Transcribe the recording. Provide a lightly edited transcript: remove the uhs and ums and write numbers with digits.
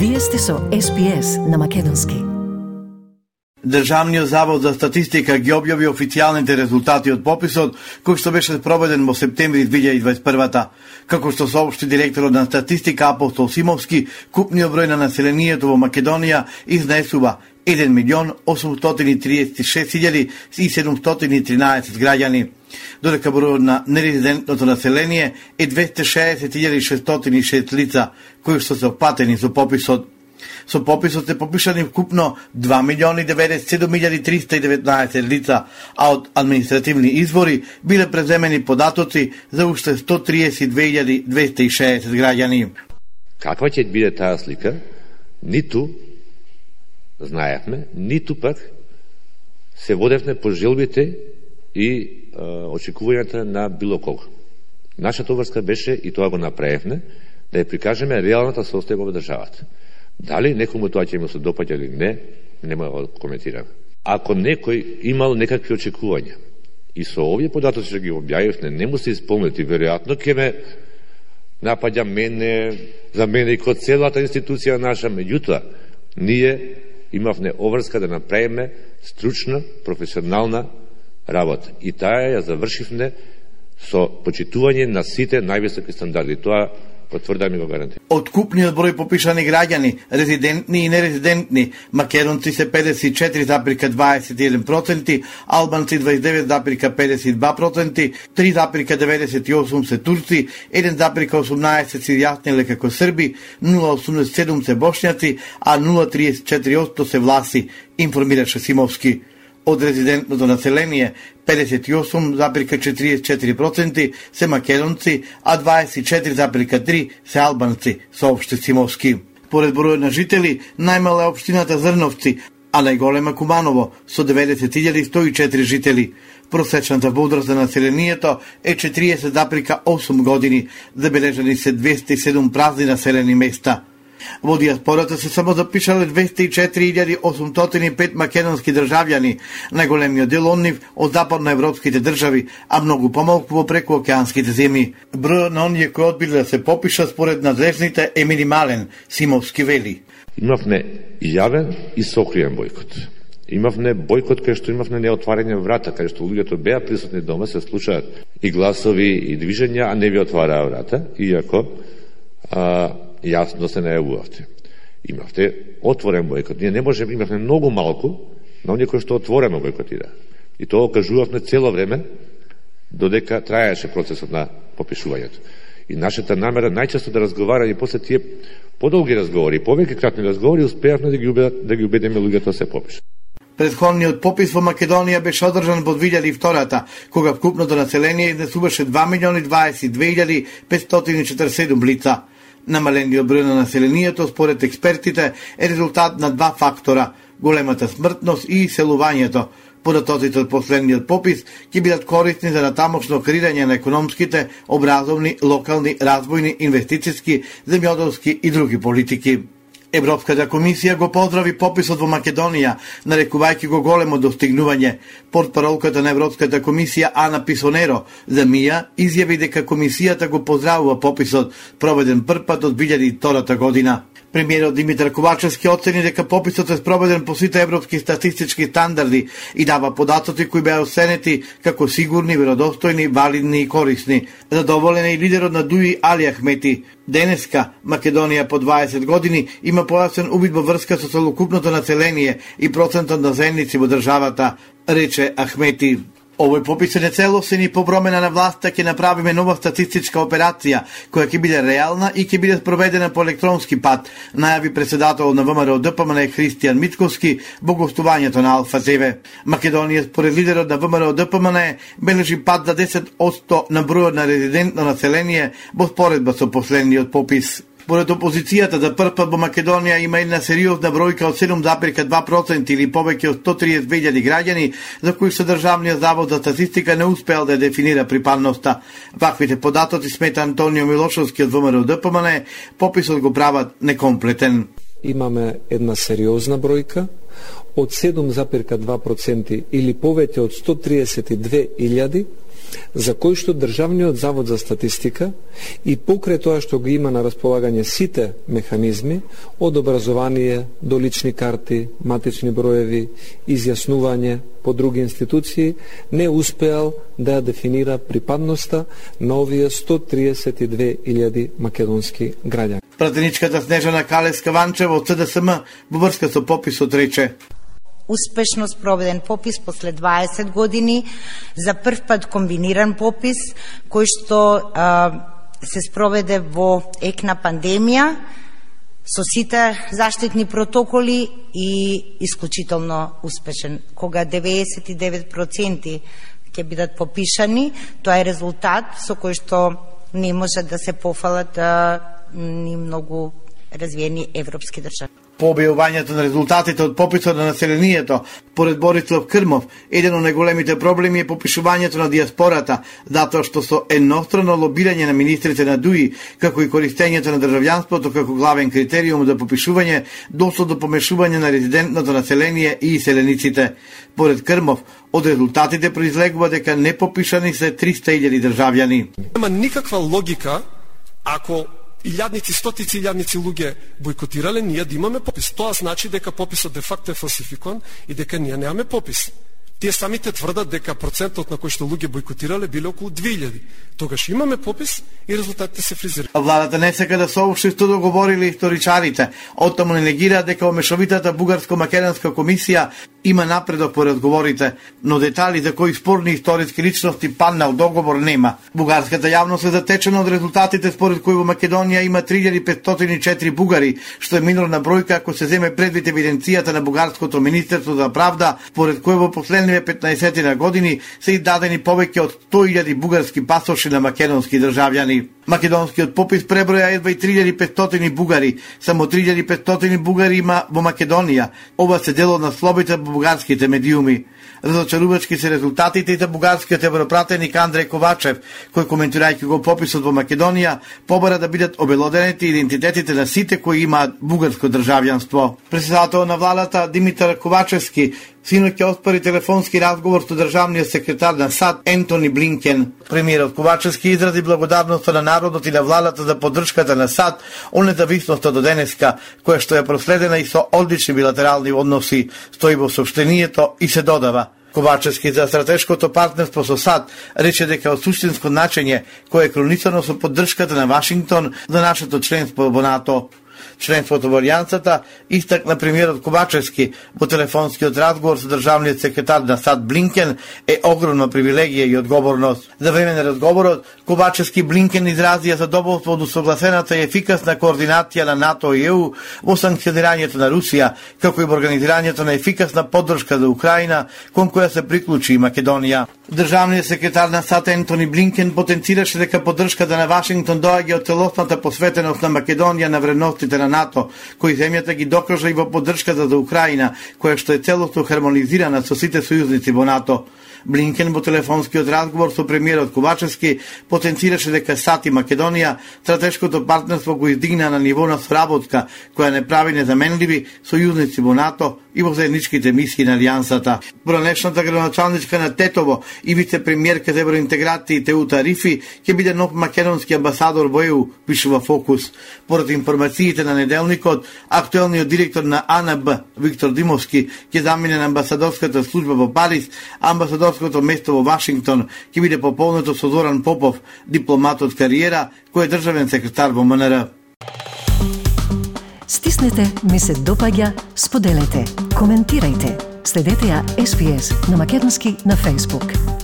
Вие сте со SPS на македонски. Државниот завод за статистика ги објави официјалните резултати од пописот, кој што беше спроведен во септември 2021. Како што соопшти директорот на статистика Апостол Симовски, купниот број на населението во Македонија изнесува 1.836.713 граѓани, додека бројот на нерезидентното население е 260.606 лица, кои што се опатени со пописот. Со пописот се попишани вкупно 2.097.319 лица, а од административни извори биле преземени податоци за уште 132.260 граѓани. Каква ќе биде таа слика? Ниту знаевме, ниту пак се водевме по желбите и очекувањата на било кого. Нашата обврска беше, и тоа го направивме, да ја прикажеме реалната состојба во државата. Дали некому тоа ќе му се допаѓа или не, нема да коментирам. Ако некој имал некакви очекувања и со овие податоци што ги објавивме не му се исполнети, веројатно ќе ме напаѓа мене, за мене и код целата институција наша. Меѓутоа, ние имавме обврска да направиме стручна, професионална работа. И таа ја завршивме со почитување на сите највисоки стандарди. Тоа потврдам и го гарантирам. Од купниот број попишани граѓани, резидентни и нерезидентни, македонци се 54,21%, албанци 29,52%, 3,98% се турци, 1,18% се јасниле како срби, 0,87% се бошњаци, а 0,34% се власи, информираше Симовски. Од резидентното население 58,44% се македонци, а 24,3% се албанци, соопшти Симовски. Поред бројот на жители, најмала е општината Зрновци, а најголема Куманово со 90.104 жители. Просечната возраст на населението е 40,8 години, забележани се 207 празни населени места. Во диаспората се само запишале 204.805 македонски државјани, најголемиот дел од нив од западноевропските држави, а многу помалку во прекуокеанските земји. Бројот на оние кои одбиле да се попишат според надлежните е минимален, Симовски вели. Имавме јавен и сокриен бојкот. Имавме бојкот кај што имавме неотварање врата, кај што луѓето беа присутни дома, се слушаат и гласови и движења, а не ви отвараа врата, иако јасно се најавувавте. Имавте отворен бојкот. Ние не можеме, имавме многу малку на оние кои што отворено бојкотира. И тоа кажувавме цело време, додека траеше процесот на попишувањето. И нашата намера најчесто да разговара и после тие подолги разговори, повеќе кратни разговори, успеавме да ги убедиме луѓето да се попишат. Предходниот попис во Македонија беше одржан во 2002, кога вкупното население изнесуваше 2.022.547 лица. Намалениот број на населението, според експертите, е резултат на два фактора – големата смртност и иселувањето. Податоците од последниот попис ќе бидат корисни за натамошно креирање на економските, образовни, локални, развојни, инвестициски, земјоделски и други политики. Европската комисија го поздрави пописот во Македонија, нарекувајќи го големо достигнување. Портпаролката на Европската комисија Ана Писонеро за МИА изјави дека комисијата го поздравува пописот, проведен првпат од 2002 година. Премиерот Димитар Ковачевски оцени дека пописот е спроведен по сите европски статистички стандарди и дава податоци кои беа оценети како сигурни, веродостојни, валидни и корисни. Задоволен е и лидерот на ДУИ Али Ахмети. Денеска Македонија по 20 години има појасен увид во врска со целокупното население и процентот на заедници во државата, рече Ахмети. Овој попис е нецелосен и по промена на власта ќе направиме нова статистичка операција, која ќе биде реална и ќе биде спроведена по електронски пат, најави председател на ВМРО ДПМН Христијан Мицковски во гостувањето на Алфа ТВ. Македонија според лидерот на ВМРО ДПМН бележи пат за 10% на бројот на резидентно население во споредба со последниот попис. Според опозицијата, за прв пат во Македонија има една сериозна бројка од 7,2% или повеќе од 132.000 граѓани, за кои се Државниот завод за статистика не успеал да дефинира припадноста. Ваквите податоци, смета Антонио Милошовски од ВМРО ДПМН, пописот го прават некомплетен. Имаме една сериозна бројка од 7,2% или повеќе од 132.000 за кој што Државниот завод за статистика и покрај тоа што го има на располагање сите механизми од образование до лични карти, матични броеви, изјаснување по други институции, не успеал да дефинира припадноста на овие 132.000 македонски граѓани. Пратеничката Снежана Калеска-Ванчева од ЦДСМ во врска со пописот рече: успешно спроведен попис после 20 години, за прв пат комбиниран попис кој што се спроведе во ек на пандемија со сите заштитни протоколи и исклучително успешен. Кога 99% ќе бидат попишани, тоа е резултат со кој што не може да се пофалат ни многу развиени европски држави. По објавувањето на резултатите од пописот на населението, поред Борислав Крмов, еден од најголемите проблеми е попишувањето на диаспората, затоа што со еднострано лобирање на министрите на ДУИ, како и користењето на државјанството како главен критериум за попишување, дошло до помешување на резидентното население и иселениците. Поред Крмов, од резултатите произлегува дека непопишани се 300.000 државјани. Нема никаква логика ако илјадници, стотици илјадници луѓе бойкотирале, ние да имаме попис. Тоа значи дека пописот де факто е фалсификуван и дека ние немаме попис. Тие самите тврдат дека процентот на кој што луѓе бойкотирале биле околу 2000. Тогаш имаме попис и резултатите се фризираат. Владата не сака да соопшти што договорили историчарите. Оттаму не негира дека во мешовитата бугарско-македонска комисија има напредок по разговорите, но детали за кои спорни историски личности паднал договор нема. Бугарската јавност е затечена од резултатите според кои во Македонија има 3504 бугари, што е минорна бројка ако се земе предвид евиденцијата на бугарското министерство за правда, според кој во последниве 15 на години се издадени повеќе од 100.000 бугарски пасоши на македонски државјани. Македонскиот попис преброја едва и 3500 бугари. Само 3500 бугари има во Македонија. Ова се дел од насловите во бугарските медиуми. Разочарувачки се резултатите и за бугарскиот европратеник Андреј Ковачев, кој коментирајќи го пописот во Македонија, побара да бидат обелоденети идентитетите на сите кои имаат бугарско државјанство. Председател на владата Димитар Ковачевски синоќ ќе оспори телефонски разговор со државниот секретар на САД Ентони Блинкен. Премиерот Ковачевски изрази благодарноста на народот и на владата за поддршката на САД од независноста до денеска, која што е проследена и со одлични билатерални односи, стои во соопштението и се додава. Ковачевски за стратешкото партнерство со САД рече дека од суштинско значење кој е кроницано со поддршката на Вашингтон за нашето членство во НАТО. Членството во Алијансата, истакна премиерот Ковачевски во телефонскиот разговор со државниот секретар на САД Блинкен, е огромна привилегија и одговорност. За време на разговорот, Ковачевски Блинкен изразија задоволство од усогласената и ефикасна координација на НАТО и ЕУ во санкционирањето на Русија, како и во организирањето на ефикасна поддршка за Украина, кон која се приклучи и Македонија. Државниот секретар на САД Ентони Блинкен потенцираше дека поддршката на Вашингтон доаѓа од целосната посветеност на Македонија на вредностите на НАТО, кои земјата ги докажа и во поддршката за Украина, која што е целосно хармонизирана со сите сојузници во НАТО. Блинкен во телефонскиот разговор со премиерот Ковачевски потенцираше дека САД и Македонија стратешкото партнерство го издигна на ниво на соработка, која не прави незаменливи сојузници во НАТО и во заедничките мисии на Алијансата. Бранешната градоначалничка на Тетово и вице-премиерка за евроинтеграција Теута Рифи ќе биде нов македонски амбасадор во ЕУ, пишува Фокус. Поред информациите на неделникот, актуелниот директор на АНБ Виктор Димовски ќе замине на амбасадорската служба во Париз, а амбасадорското место во Вашингтон ќе биде пополнето со Зоран Попов, дипломат од кариера, кој е државен секретар во МНР. Стиснете ми се допаѓа, споделете, коментирајте. Следете ја SPS на македонски на Facebook.